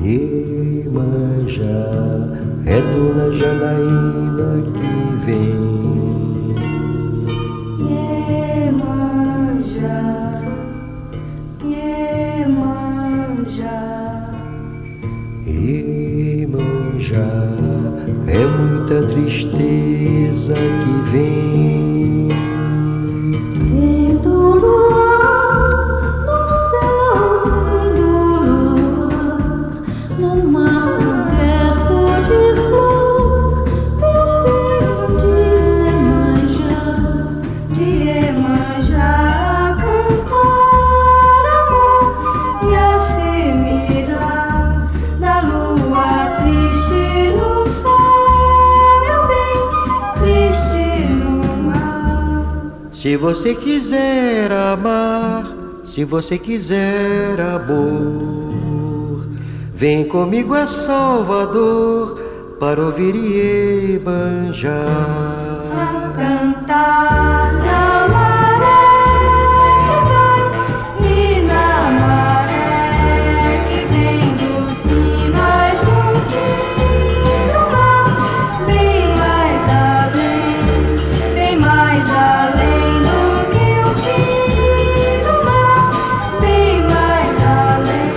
Iemanjá, é Dona Janaína que vem. Iemanjá, Iemanjá, Iemanjá, é muita tristeza que vem. vem do luar no céu, vem do luar no mar coberto de flor, vem de Iemanjá cantar amor e a se mirar na lua triste no céu, meu bem, triste no mar. Se você quiser amar, se você quiser amor, vem comigo a Salvador para ouvir Iemanjá. A cantar na maré que vai e na maré que vem do fim, mas no fim do mar, bem mais além do que o fim do mar, bem mais além.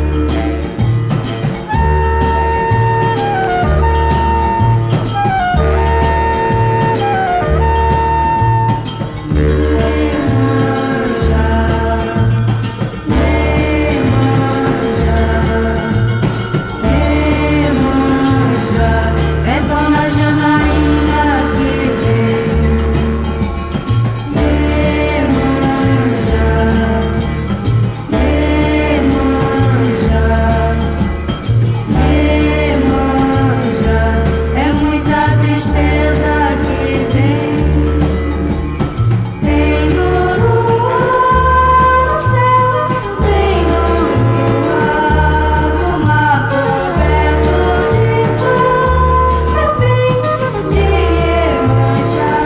Iemanjá, é Dona Janaína que vem. Iemanjá, Iemanjá, Iemanjá, é muita tristeza que vem. Vem do luar no céu, vem do luar no mar coberto de flor, meu bem, de Iemanjá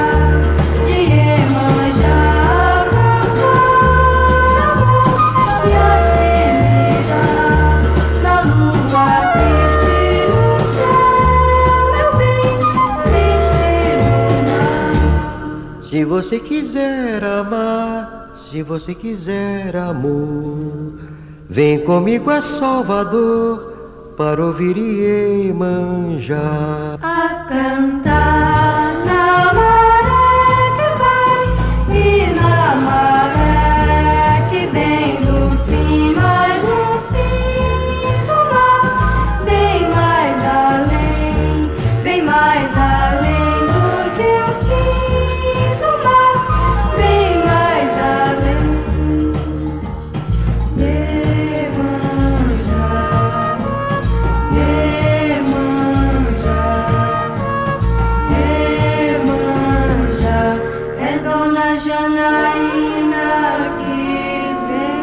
cantar amor e a se mirar na lua triste no céu, meu bem, triste no mar. Se você quiser amar, se você quiser amor, vem comigo a Salvador para ouvir Iemanjá. A cantar na maré que vai e na maré que vem do fim, mas no fim do mar, bem mais além do que o fim do mar, bem mais além. Iemanjá, Iemanjá, Iemanjá, é Dona Janaína que vem.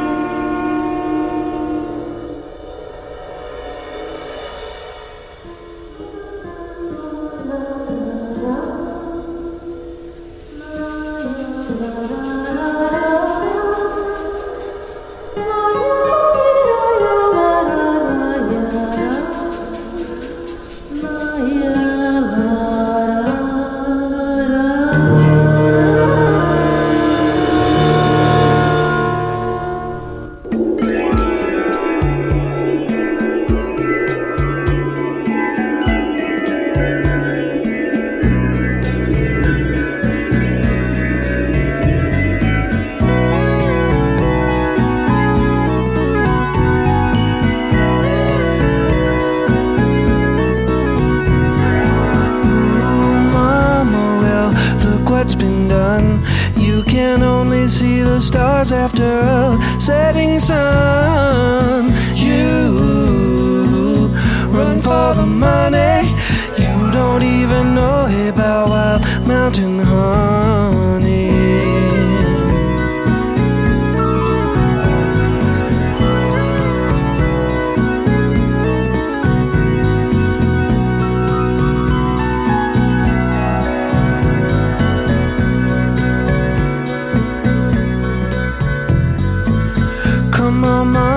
the stars after a setting sun. You run for the money, you don't even know about wild mountain honey. Come on,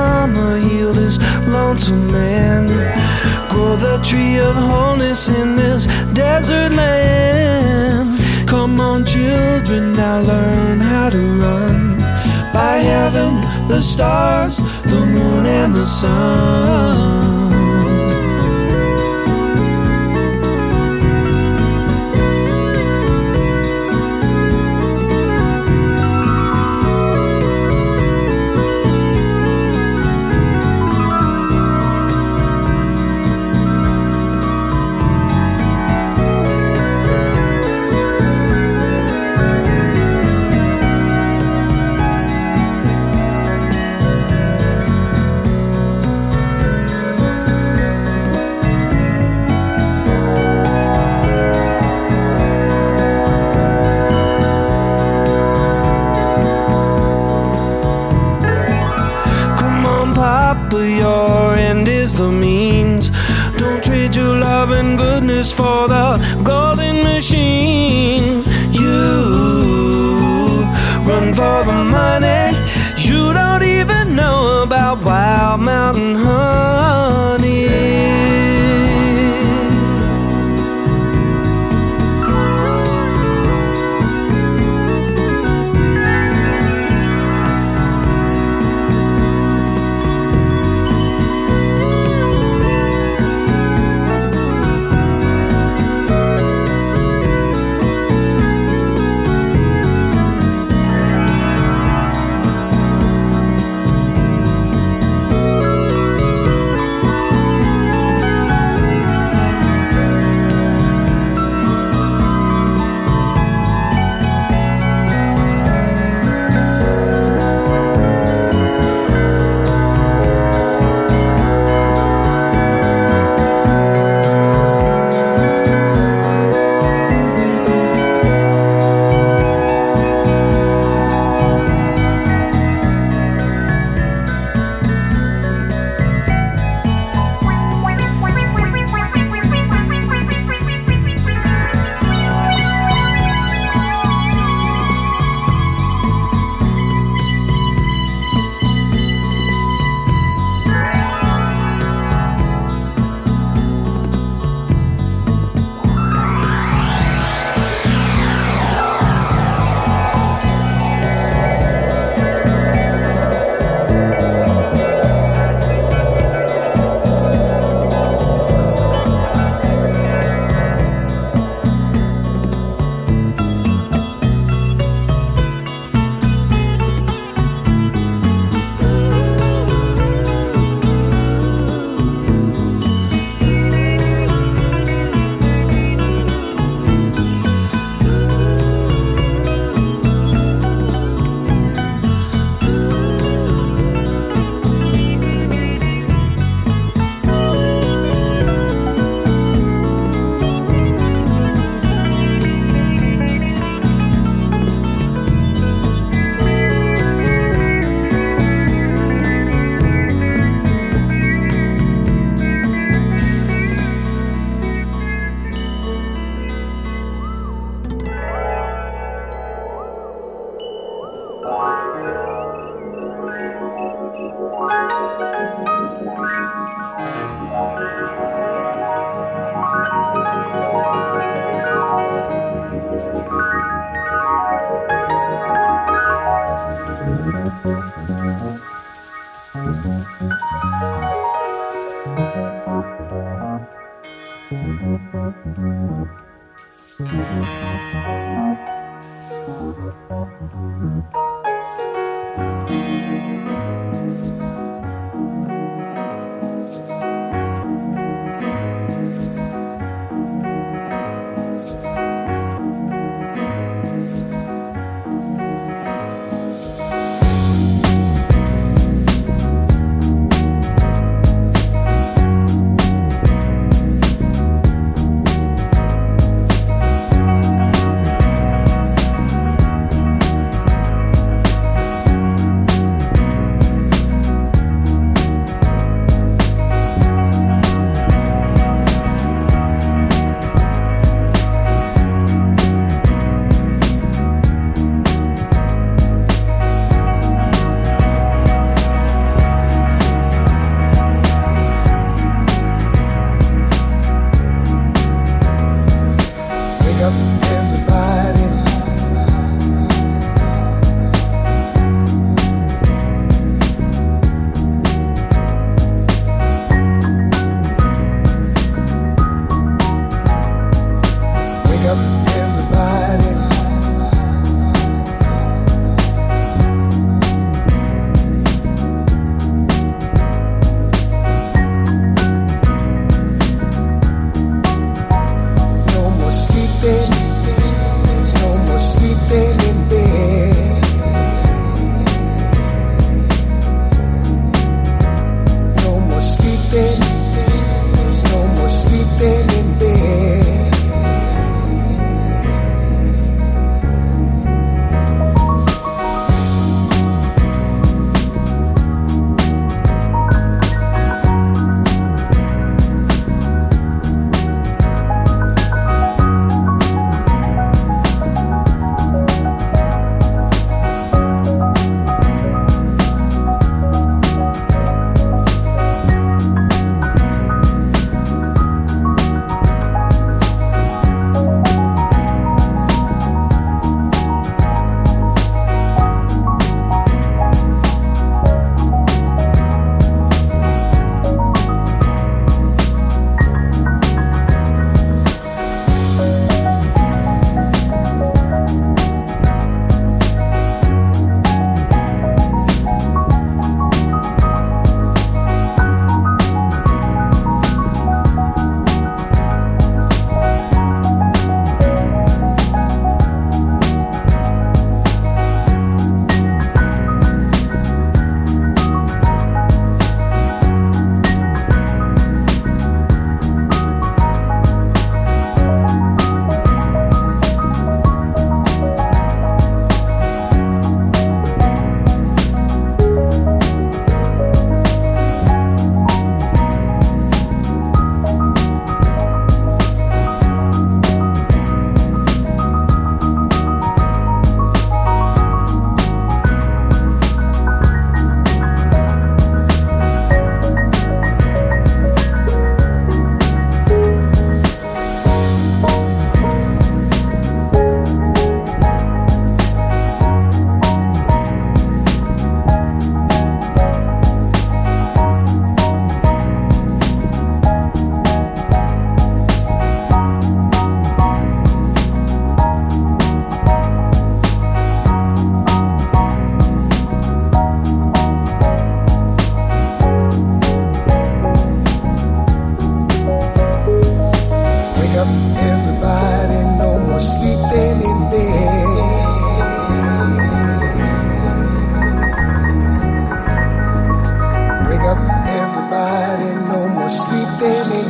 council man. Grow the tree of wholeness in this desert land. Come on, children, now learn how to run by heaven, the stars, the moon, and the sun. But your end is the means. Don't trade your love and goodness for the golden machine. You run for the money. You don't even know about Wild Mountain honey.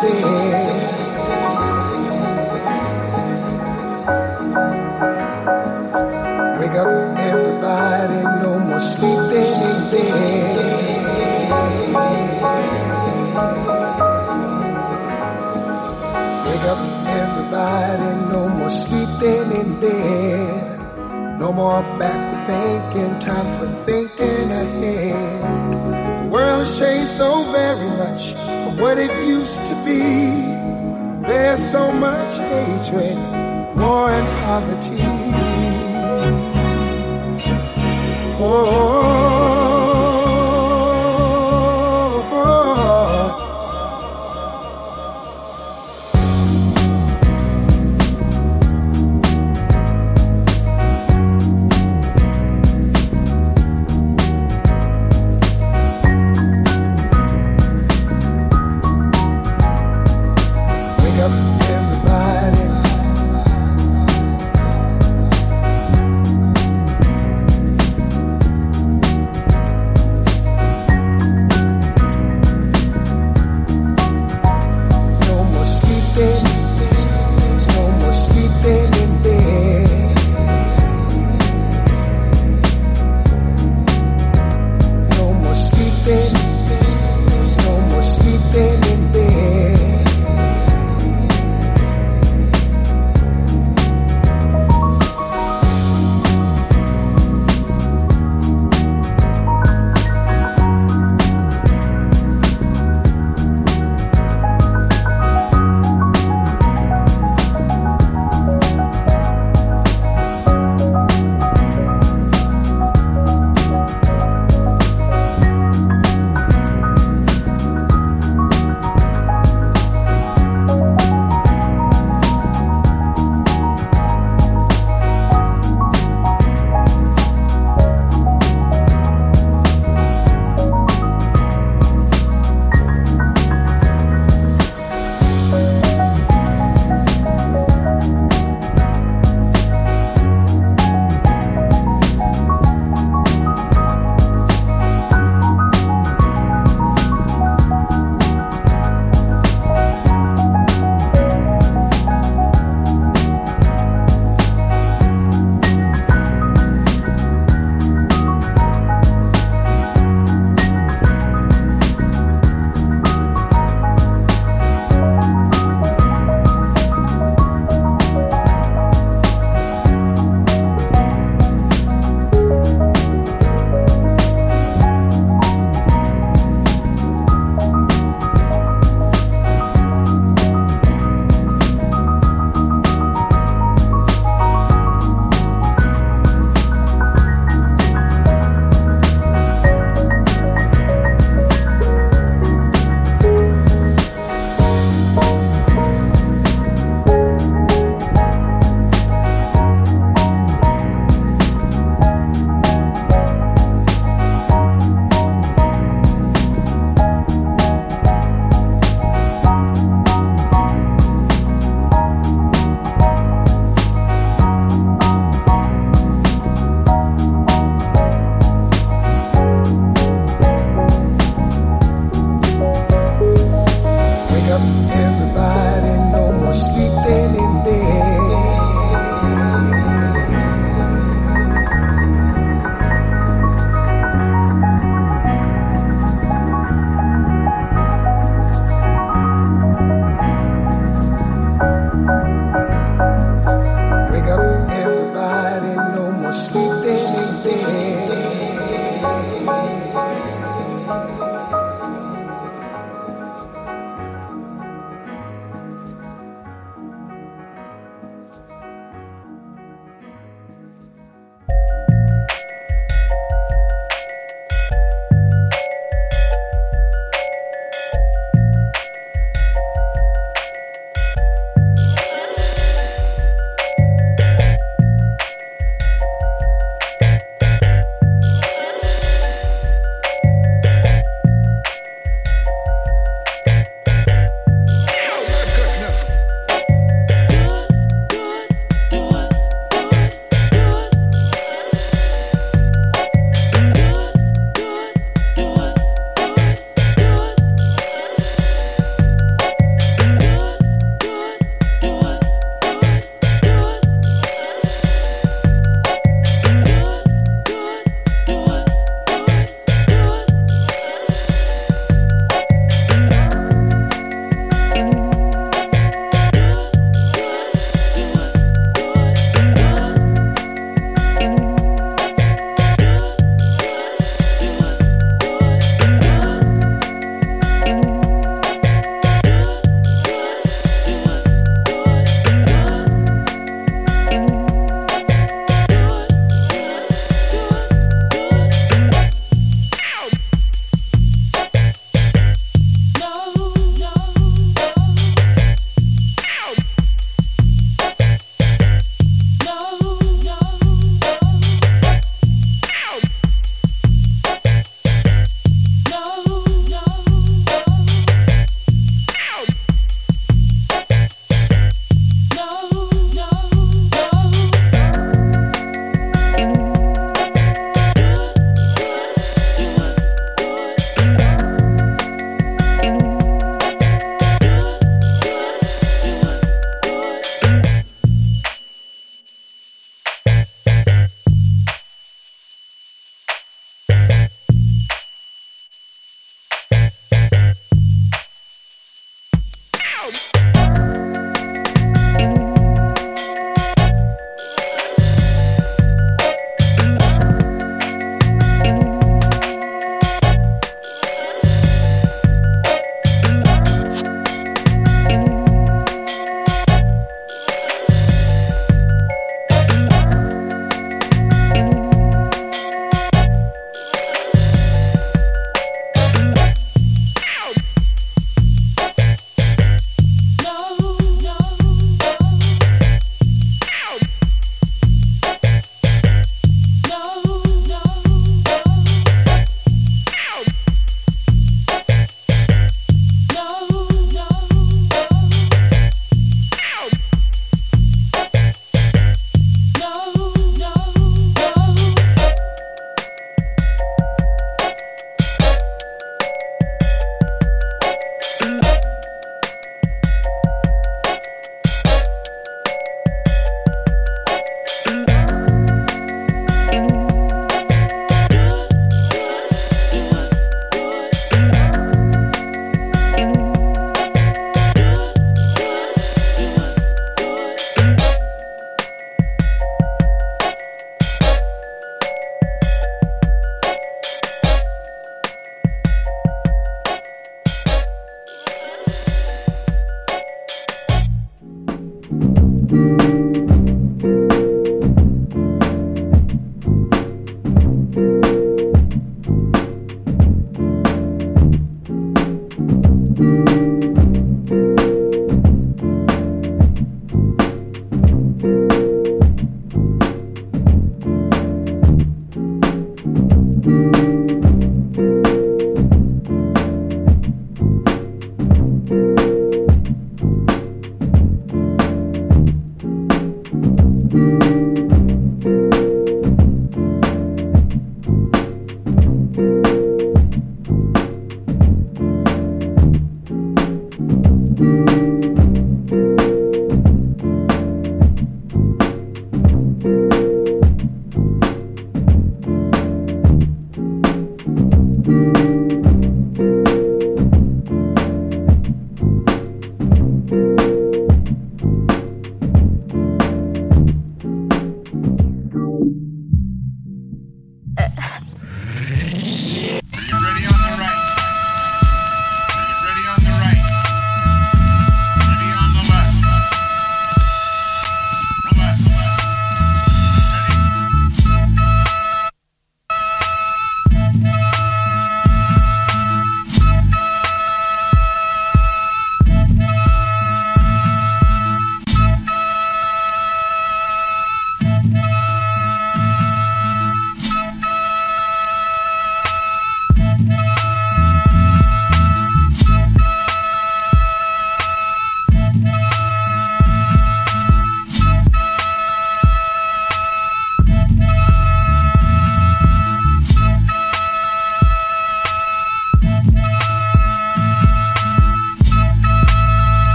bed. Wake up everybody, no more sleeping in bed. Wake up everybody, no more sleeping in bed. No more backward thinking, time for thinking ahead. The world has changed so very much from what it used to be. There's so much hatred, war and poverty.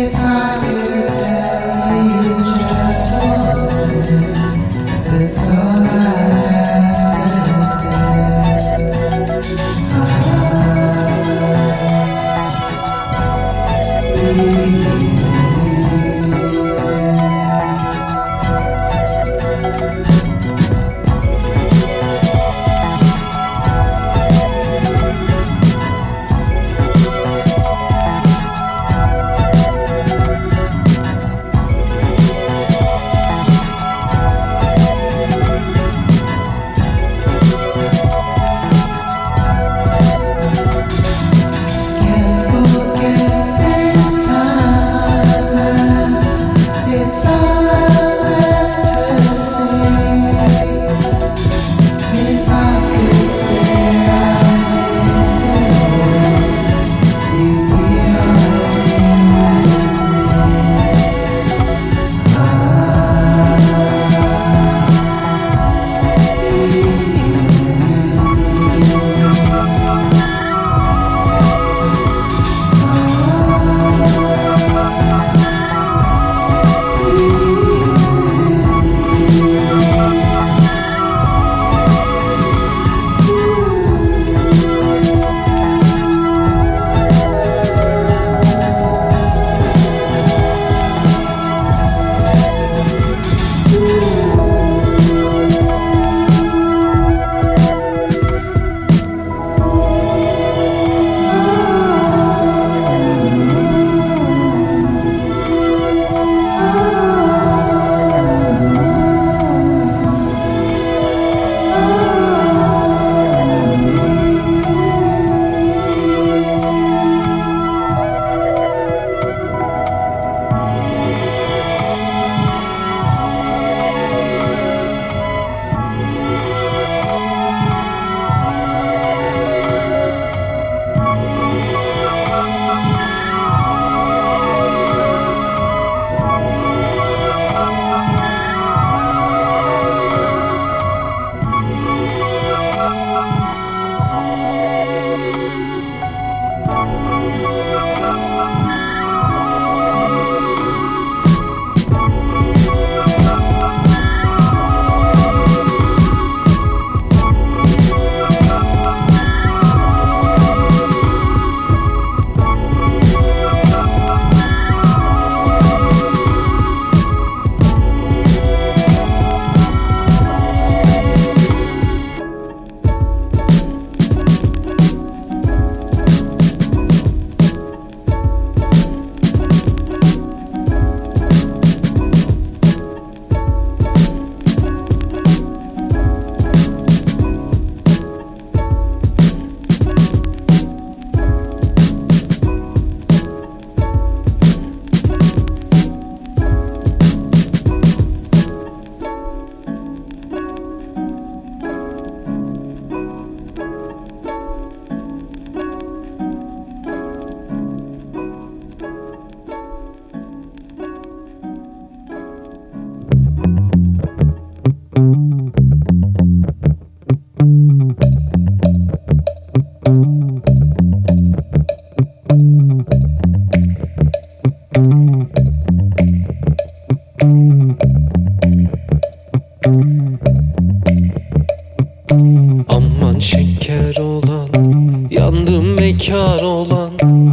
bekar olan,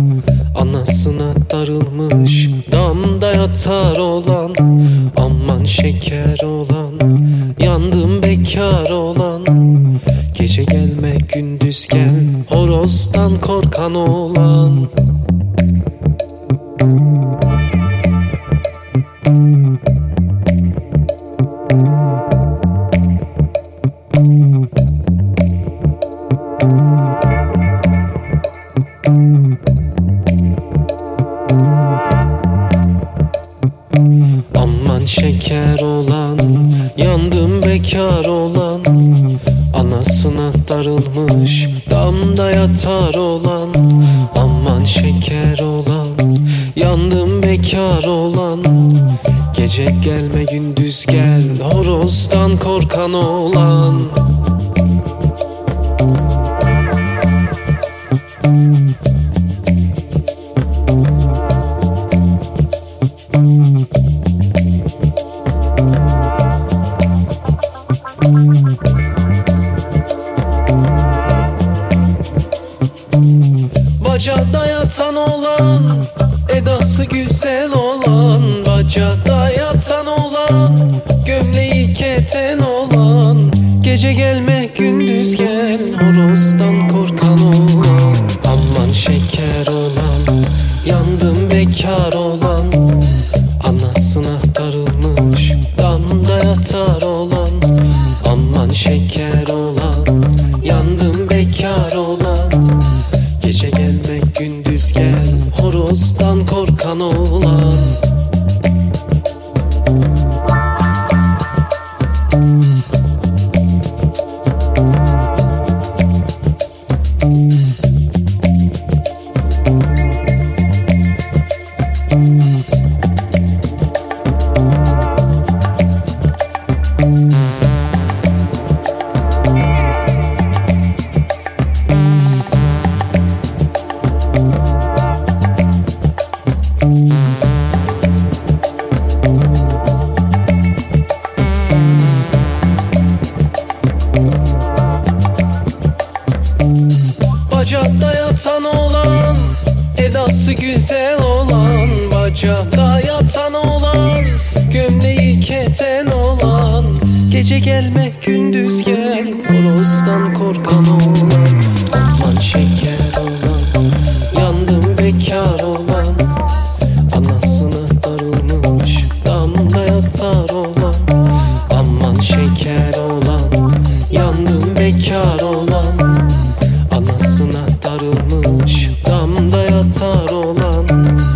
anasına darılmış damda yatar olan. Aman şeker olan, yandım bekar olan. Gece gelme gündüz gel, horozdan korkan olan. Aman şeker olan, yandım bekar olan. Anasına darılmış damda yatar olan. Aman şeker olan, yandım bekar olan. Gece gelme gündüz gel, horozdan korkan olan. olan, bacada yatan olan, gömleği keten olan, gece gelme gündüz gel, horozdan korkan olan. Aman şeker olan, yandım bekar olan, anasına darılmış, damda yatar olan. Aman şeker olan, yandım bekar olan, gece gelme gündüz gel, horozdan korkan olan. Bacada yatan olan, edası güzel olan, bacada yatan olan, gömleği keten olan, gece gelme gündüz gel, horozdan korkan olan. Aman şeker olan, yandım bekar olan, anasına darılmış, damda yatar olan. Aman şeker olan, yandım bekar olan, anasına darılmış, damda yatar olan.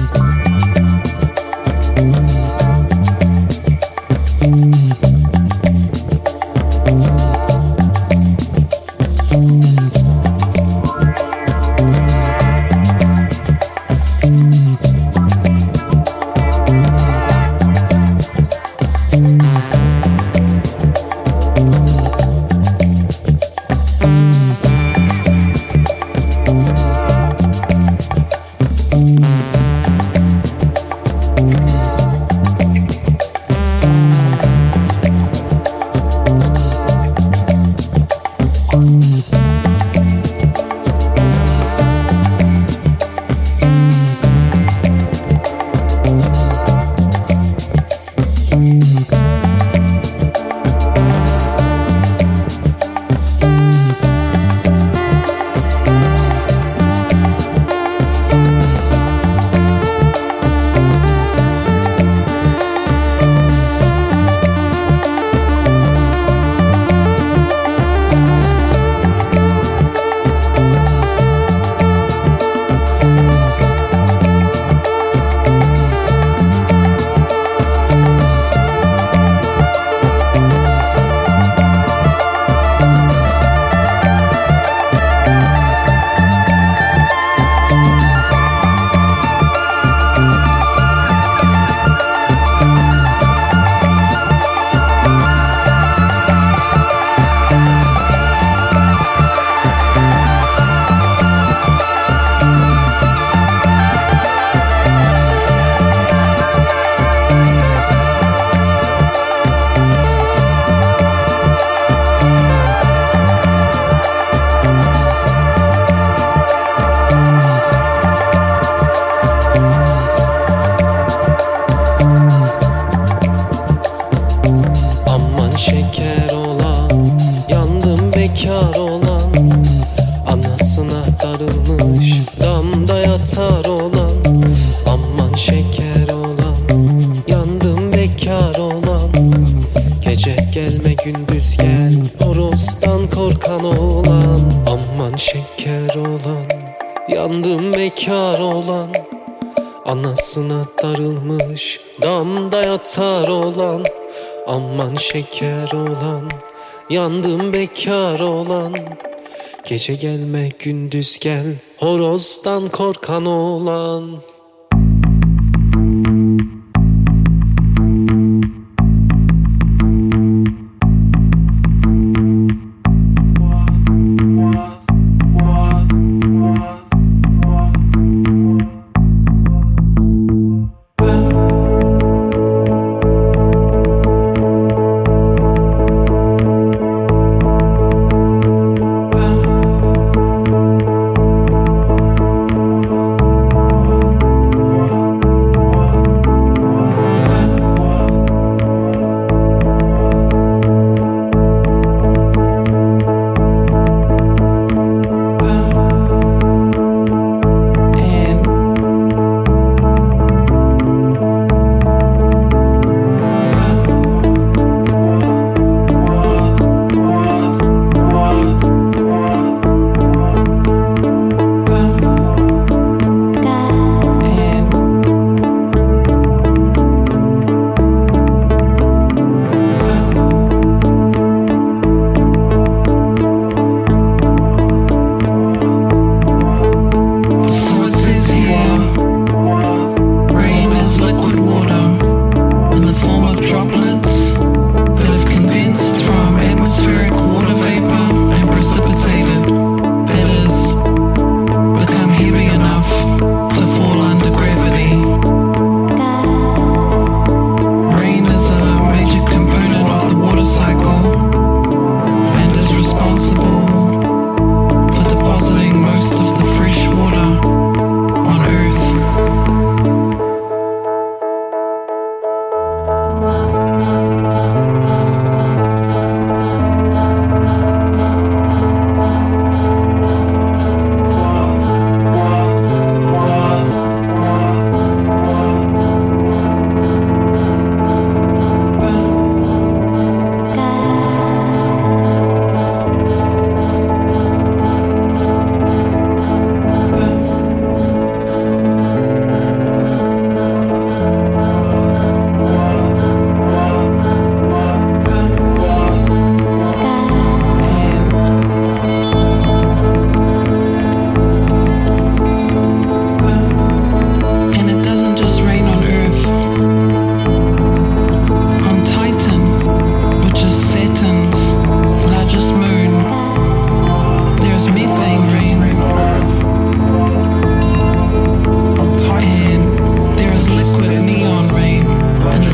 yatar olan, aman şeker olan, yandım bekar olan. Gece gelme gündüz gel, horozdan korkan olan, aman şeker olan, yandım bekar olan. Anasına darılmış, damda yatar olan, aman şeker olan, yandım bekar olan. Gece gelme gündüz gel, horozdan korkan olan.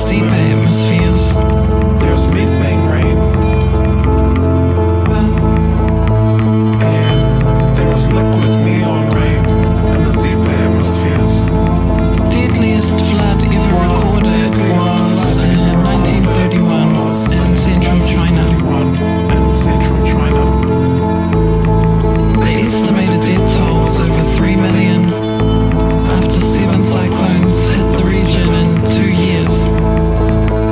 deeper hemispheres. There's methane rain. And there's liquid neon rain in the deeper hemispheres. Deadliest flood ever recorded was in 1931 in central China. The estimated death toll was over 3 million after 7 cyclones hit the region in 2 years.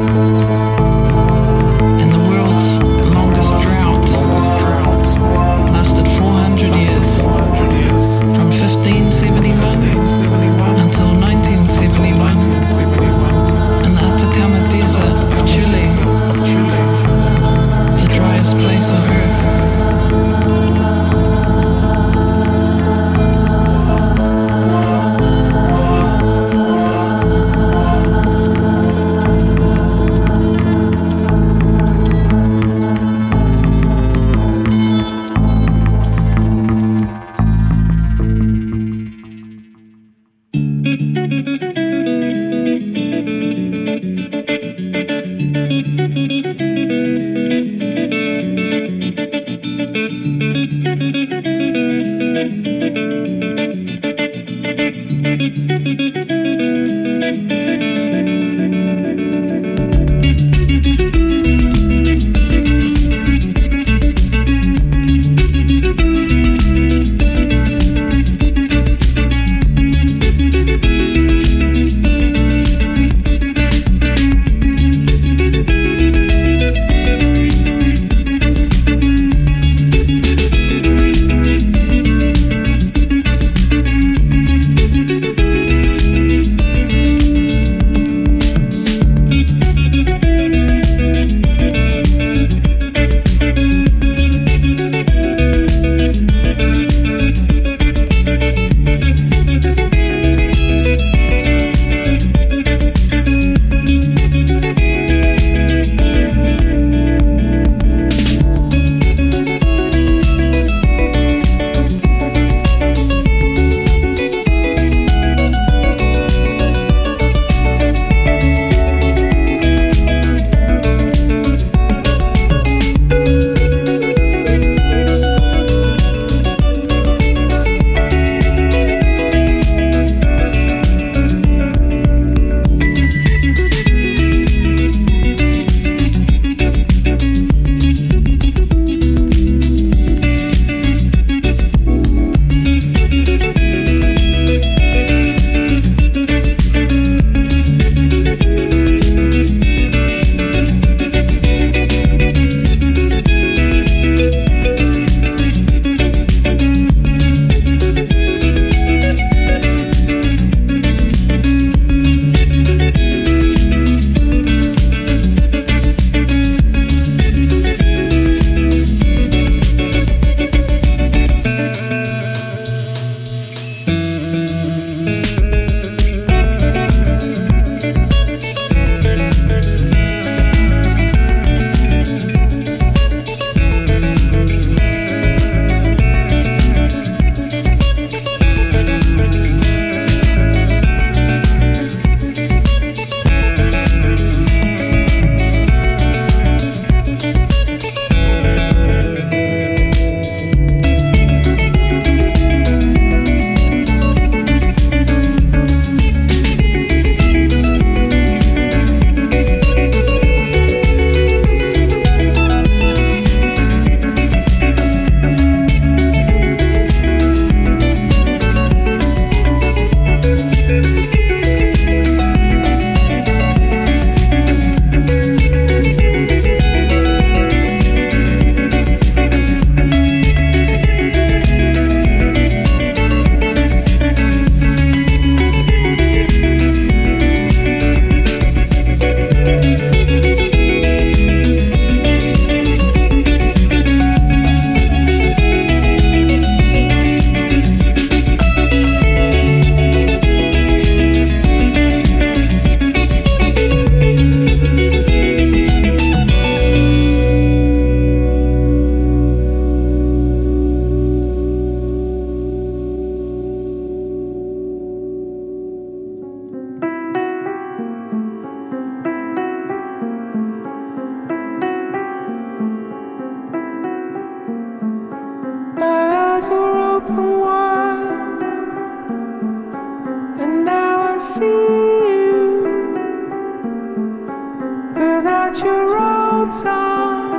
without your robes on,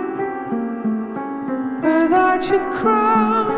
without your crown.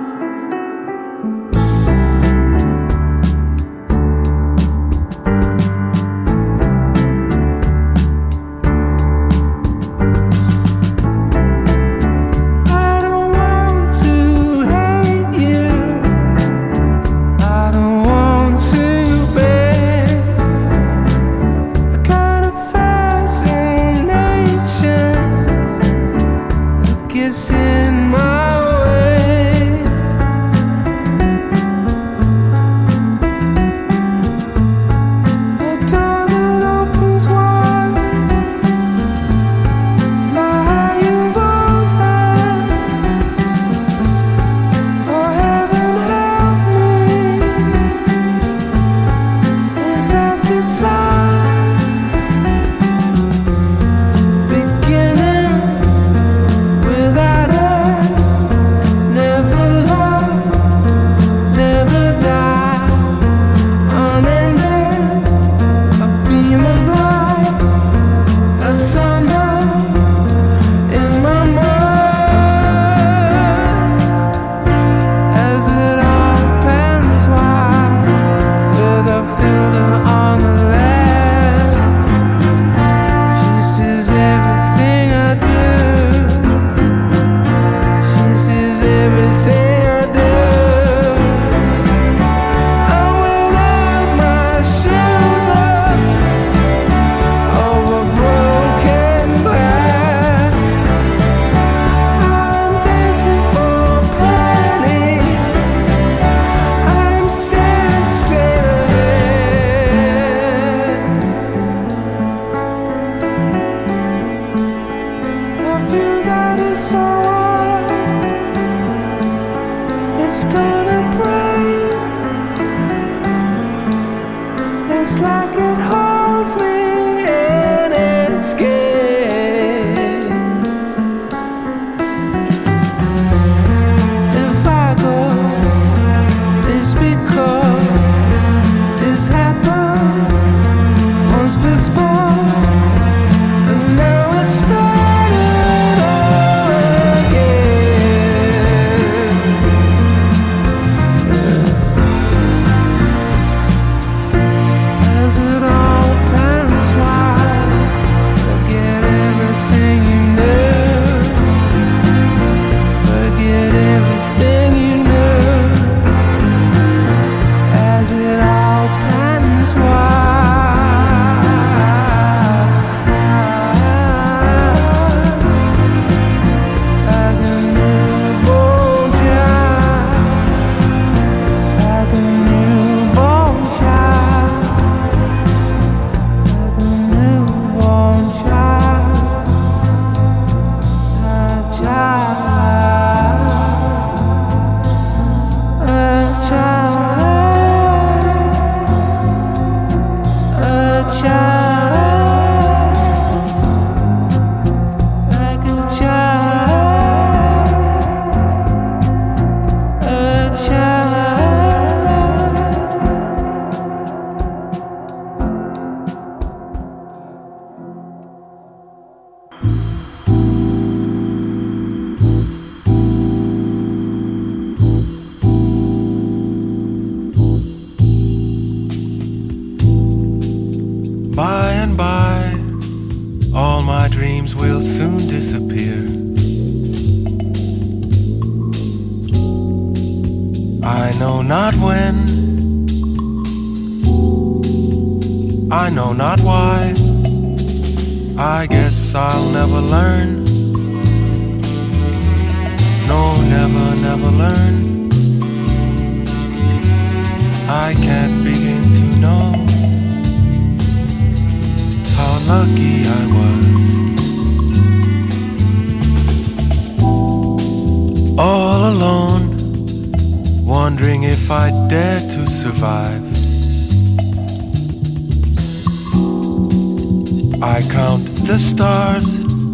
I count the stars.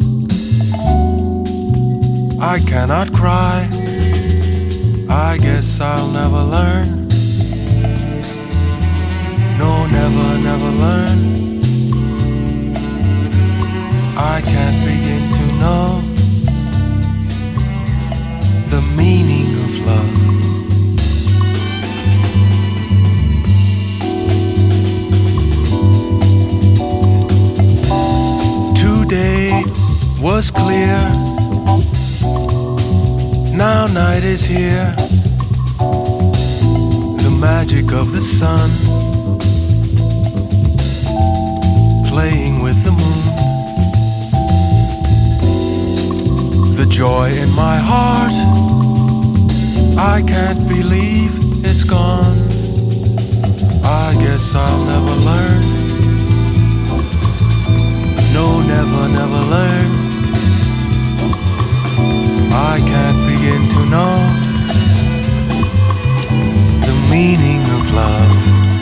I cannot cry. I guess I'll never learn. No, never, never learn. I can't begin to know the meaning of love. Today was clear, now night is here. The magic of the sun playing with the moon. The joy in my heart, I can't believe it's gone. I guess I'll never learn. No, never, never learn. I can't begin to know the meaning of love.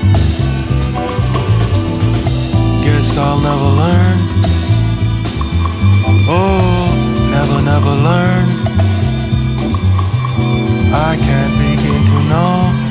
Guess I'll never learn. Oh, never, never learn. I can't begin to know